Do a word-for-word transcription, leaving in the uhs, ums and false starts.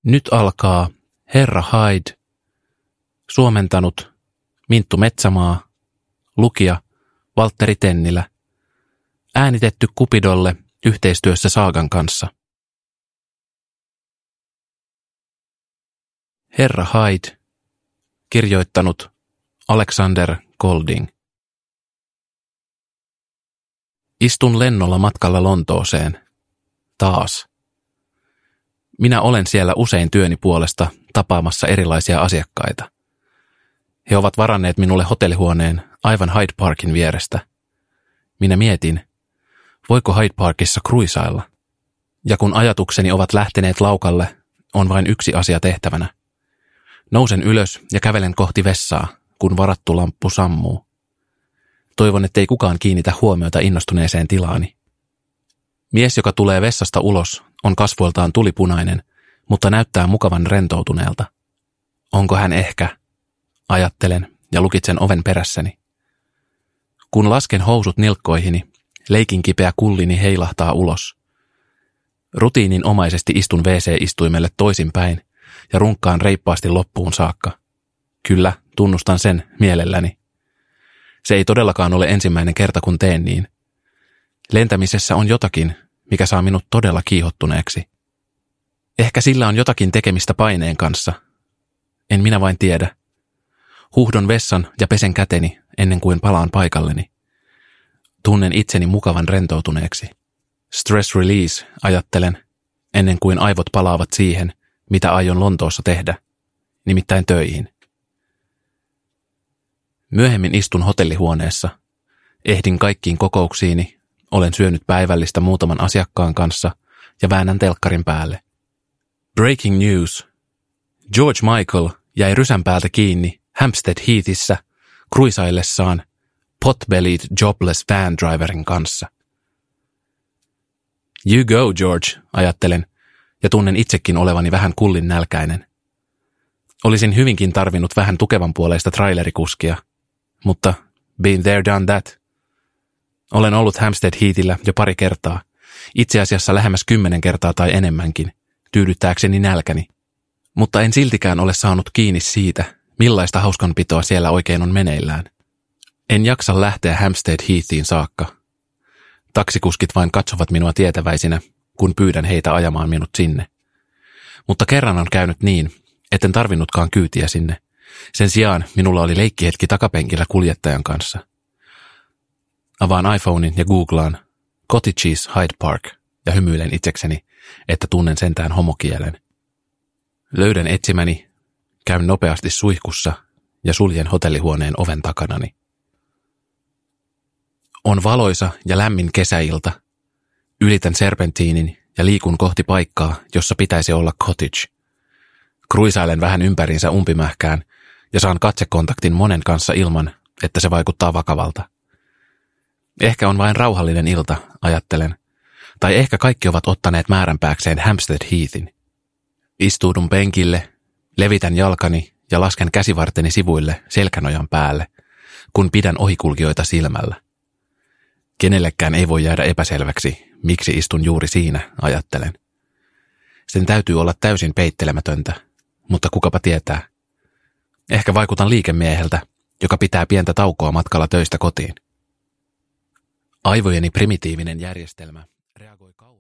Nyt alkaa Herra Hyde, suomentanut Minttu Metsämaa, lukija Valtteri Tennilä, äänitetty Cupidolle yhteistyössä Saagan kanssa. Herra Hyde, kirjoittanut Alexander Golding. Istun lennolla matkalla Lontooseen. Taas. Minä olen siellä usein työni puolesta tapaamassa erilaisia asiakkaita. He ovat varanneet minulle hotellihuoneen aivan Hyde Parkin vierestä. Minä mietin, voiko Hyde Parkissa kruisailla? Ja kun ajatukseni ovat lähteneet laukalle, on vain yksi asia tehtävänä. Nousen ylös ja kävelen kohti vessaa, kun varattu lamppu sammuu. Toivon, ettei kukaan kiinnitä huomiota innostuneeseen tilaani. Mies, joka tulee vessasta ulos, on kasvoiltaan tulipunainen, mutta näyttää mukavan rentoutuneelta. Onko hän ehkä? Ajattelen ja lukitsen oven perässäni. Kun lasken housut nilkkoihini, leikin kipeä kullini heilahtaa ulos. Rutiininomaisesti istun wee see-istuimelle toisinpäin ja runkkaan reippaasti loppuun saakka. Kyllä, tunnustan sen mielelläni. Se ei todellakaan ole ensimmäinen kerta, kun teen niin. Lentämisessä on jotakin, mikä saa minut todella kiihottuneeksi. Ehkä sillä on jotakin tekemistä paineen kanssa. En minä vain tiedä. Huuhdon vessan ja pesen käteni ennen kuin palaan paikalleni. Tunnen itseni mukavan rentoutuneeksi. Stress release, ajattelen, ennen kuin aivot palaavat siihen, mitä aion Lontoossa tehdä, nimittäin töihin. Myöhemmin istun hotellihuoneessa. Ehdin kaikkiin kokouksiini, olen syönyt päivällistä muutaman asiakkaan kanssa ja väännän telkkarin päälle. Breaking news. George Michael jäi rysän päältä kiinni Hampstead Heathissä kruisaillessaan pot-bellied jobless van driverin kanssa. You go, George, ajattelen, ja tunnen itsekin olevani vähän kullin nälkäinen. Olisin hyvinkin tarvinnut vähän tukevan puoleista trailerikuskia, mutta been there, done that. Olen ollut Hampstead Heathillä jo pari kertaa, itse asiassa lähemmäs kymmenen kertaa tai enemmänkin, tyydyttääkseni nälkäni. Mutta en siltikään ole saanut kiinni siitä, millaista hauskanpitoa siellä oikein on meneillään. En jaksa lähteä Hampstead Heathiin saakka. Taksikuskit vain katsovat minua tietäväisinä, kun pyydän heitä ajamaan minut sinne. Mutta kerran on käynyt niin, etten tarvinnutkaan kyytiä sinne. Sen sijaan minulla oli leikkihetki takapenkillä kuljettajan kanssa. Avaan iPhonein ja googlaan Cottages Hyde Park ja hymyilen itsekseni, että tunnen sentään homokielen. Löydän etsimäni, käyn nopeasti suihkussa ja suljen hotellihuoneen oven takanani. On valoisa ja lämmin kesäilta. Ylitän serpentiinin ja liikun kohti paikkaa, jossa pitäisi olla cottage. Kruisailen vähän ympäriinsä umpimähkään ja saan katsekontaktin monen kanssa ilman, että se vaikuttaa vakavalta. Ehkä on vain rauhallinen ilta, ajattelen. Tai ehkä kaikki ovat ottaneet määränpääkseen Hampstead Heathin. Istuudun penkille, levitän jalkani ja lasken käsivarteni sivuille selkänojan päälle, kun pidän ohikulkijoita silmällä. Kenellekään ei voi jäädä epäselväksi, miksi istun juuri siinä, ajattelen. Sen täytyy olla täysin peittelemätöntä, mutta kukapa tietää. Ehkä vaikutan liikemieheltä, joka pitää pientä taukoa matkalla töistä kotiin. Aivojeni primitiivinen järjestelmä reagoi kauan.